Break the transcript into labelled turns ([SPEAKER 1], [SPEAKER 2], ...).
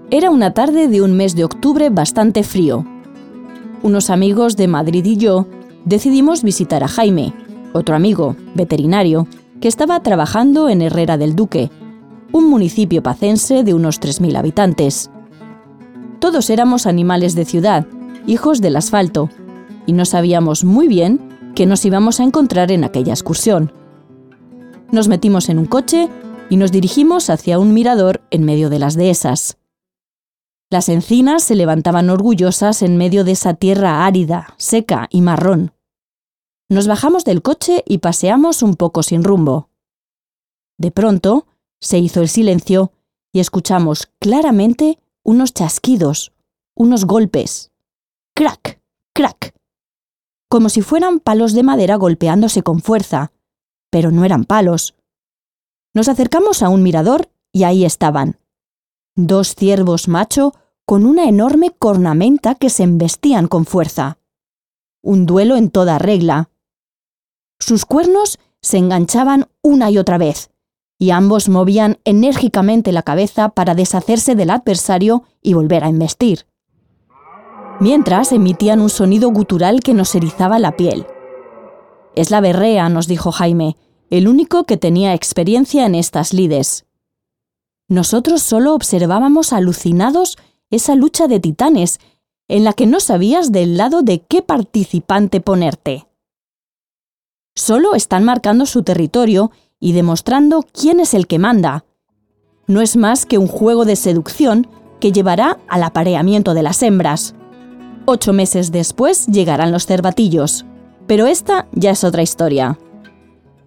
[SPEAKER 1] Era una tarde de un mes de octubre bastante frío. Unos amigos de Madrid y yo decidimos visitar a Jaime, otro amigo, veterinario, que estaba trabajando en Herrera del Duque, un municipio pacense de unos 3.000 habitantes. Todos éramos animales de ciudad, hijos del asfalto, y no sabíamos muy bien qué nos íbamos a encontrar en aquella excursión. Nos metimos en un coche y nos dirigimos hacia un mirador en medio de las dehesas. Las encinas se levantaban orgullosas en medio de esa tierra árida, seca y marrón. Nos bajamos del coche y paseamos un poco sin rumbo. De pronto, se hizo el silencio y escuchamos claramente unos chasquidos, unos golpes. ¡Crac! ¡Crac! Como si fueran palos de madera golpeándose con fuerza, pero no eran palos. Nos acercamos a un mirador y ahí estaban. 2 ciervos macho con una enorme cornamenta que se embestían con fuerza. Un duelo en toda regla. Sus cuernos se enganchaban una y otra vez, y ambos movían enérgicamente la cabeza para deshacerse del adversario y volver a embestir. Mientras emitían un sonido gutural que nos erizaba la piel. «Es la berrea», nos dijo Jaime, el único que tenía experiencia en estas lides. Nosotros solo observábamos alucinados esa lucha de titanes, en la que no sabías del lado de qué participante ponerte. Solo están marcando su territorio y demostrando quién es el que manda. No es más que un juego de seducción que llevará al apareamiento de las hembras. 8 meses después llegarán los cervatillos, pero esta ya es otra historia.